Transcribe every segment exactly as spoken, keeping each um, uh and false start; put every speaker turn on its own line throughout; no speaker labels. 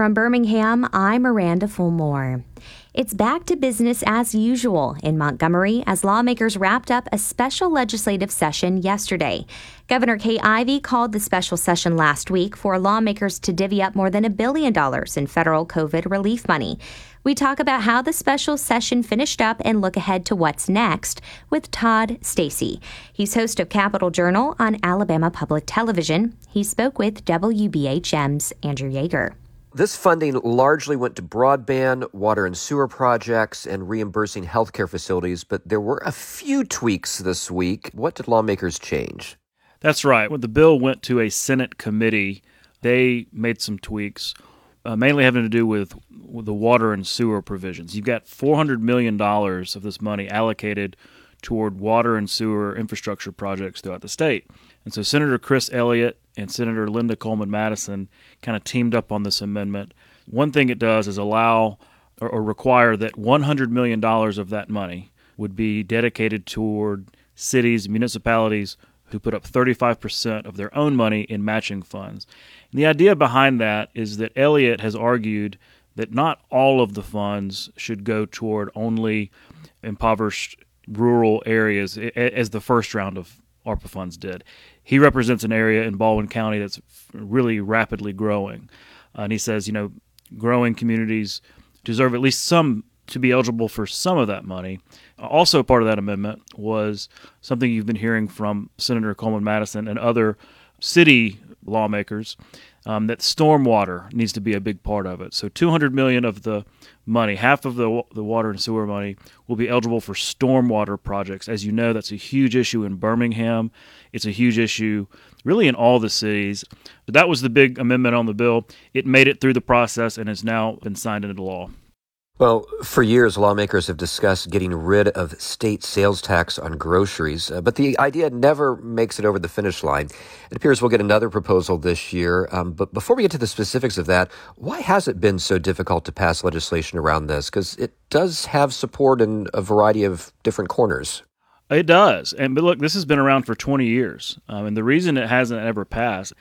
From Birmingham, I'm Miranda Fulmore. It's back to business as usual in Montgomery as lawmakers wrapped up a special legislative session yesterday. Governor Kay Ivey called the special session last week for lawmakers to divvy up more than a billion dollars in federal COVID relief money. We talk about how the special session finished up and look ahead to what's next with Todd Stacy. He's host of Capitol Journal on Alabama Public Television. He spoke with W B H M's Andrew Yeager.
This funding largely went to broadband, water and sewer projects, and reimbursing healthcare facilities, but there were a few tweaks this week. What did lawmakers change?
That's right. When the bill went to a Senate committee, they made some tweaks, uh, mainly having to do with, with the water and sewer provisions. You've got four hundred million dollars of this money allocated toward water and sewer infrastructure projects throughout the state. And so Senator Chris Elliott and Senator Linda Coleman Madison kind of teamed up on this amendment. One thing it does is allow or, or require that one hundred million dollars of that money would be dedicated toward cities, municipalities who put up thirty-five percent of their own money in matching funds. And the idea behind that is that Elliott has argued that not all of the funds should go toward only impoverished rural areas as the first round of ARPA funds did. He represents an area in Baldwin County that's really rapidly growing. Uh, and he says, you know, growing communities deserve at least some to be eligible for some of that money. Also part of that amendment was something you've been hearing from Senator Coleman Madison and other city lawmakers, um, that stormwater needs to be a big part of it. So two hundred million dollars of the money, half of the the water and sewer money, will be eligible for stormwater projects. As you know, that's a huge issue in Birmingham. It's a huge issue really in all the cities. But that was the big amendment on the bill. It made it through the process and has now been signed into law.
Well, for years, lawmakers have discussed getting rid of state sales tax on groceries, uh, but the idea never makes it over the finish line. It appears we'll get another proposal this year. Um, but before we get to the specifics of that, why has it been so difficult to pass legislation around this? Because it does have support in a variety of different corners.
It does. And but look, this has been around for twenty years. Um, and the reason it hasn't ever passed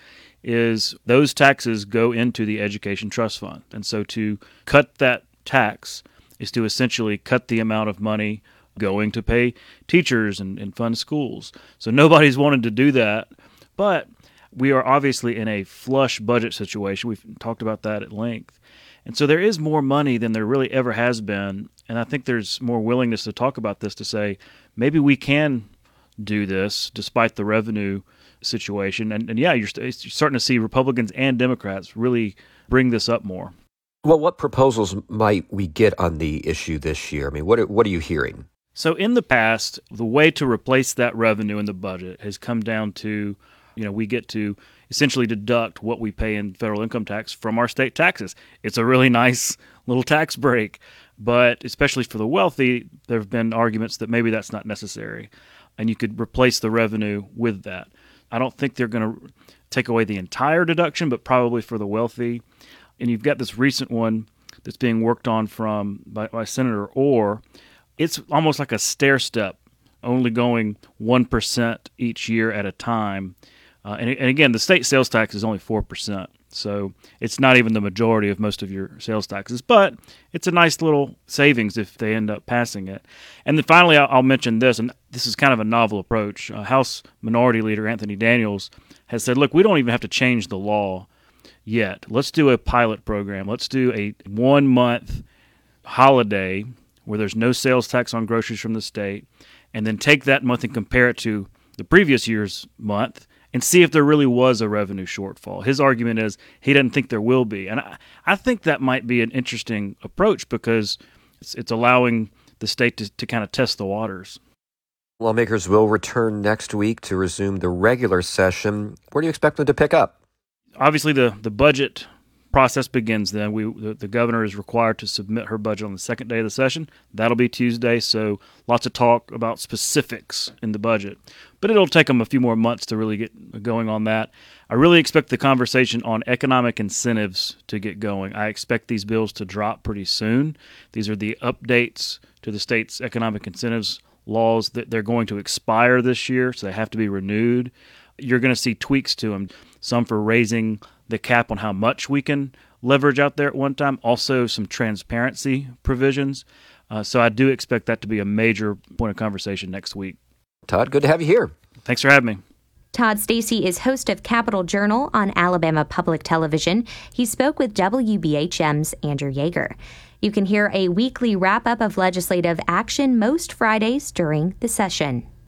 is those taxes go into the Education Trust Fund. And so to cut that tax is to essentially cut the amount of money going to pay teachers and, and fund schools. So nobody's wanted to do that, but we are obviously in a flush budget situation. We've talked about that at length. And so there is more money than there really ever has been, and I think there's more willingness to talk about this to say maybe we can do this despite the revenue situation. And, and yeah, you're, you're starting to see Republicans and Democrats really bring this up more.
Well, what proposals might we get on the issue this year? I mean, what are, what are you hearing?
So in the past, the way to replace that revenue in the budget has come down to, you know, we get to essentially deduct what we pay in federal income tax from our state taxes. It's a really nice little tax break, but especially for the wealthy, there have been arguments that maybe that's not necessary, and you could replace the revenue with that. I don't think they're going to take away the entire deduction, but probably for the wealthy. And you've got this recent one that's being worked on from by, by Senator Orr. It's almost like a stair step, only going one percent each year at a time. Uh, and, and again, the state sales tax is only four percent. So it's not even the majority of most of your sales taxes. But it's a nice little savings if they end up passing it. And then finally, I'll, I'll mention this, and this is kind of a novel approach. Uh, House Minority Leader Anthony Daniels has said, look, we don't even have to change the law yet. Let's do a pilot program. Let's do a one-month holiday where there's no sales tax on groceries from the state, and then take that month and compare it to the previous year's month and see if there really was a revenue shortfall. His argument is he doesn't think there will be. And I, I think that might be an interesting approach because it's, it's allowing the state to, to kind of test the waters.
Lawmakers will return next week to resume the regular session. Where do you expect them to pick up?
Obviously, the, the budget process begins then. We the, the governor is required to submit her budget on the second day of the session. That'll be Tuesday, so lots of talk about specifics in the budget. But it'll take them a few more months to really get going on that. I really expect the conversation on economic incentives to get going. I expect these bills to drop pretty soon. These are the updates to the state's economic incentives laws that they're going to expire this year, so they have to be renewed. You're going to see tweaks to them, some for raising the cap on how much we can leverage out there at one time, also some transparency provisions. Uh, so I do expect that to be a major point of conversation next week.
Todd, good to have you here.
Thanks for having me.
Todd Stacy is host of Capitol Journal on Alabama Public Television. He spoke with W B H M's Andrew Yeager. You can hear a weekly wrap-up of legislative action most Fridays during the session.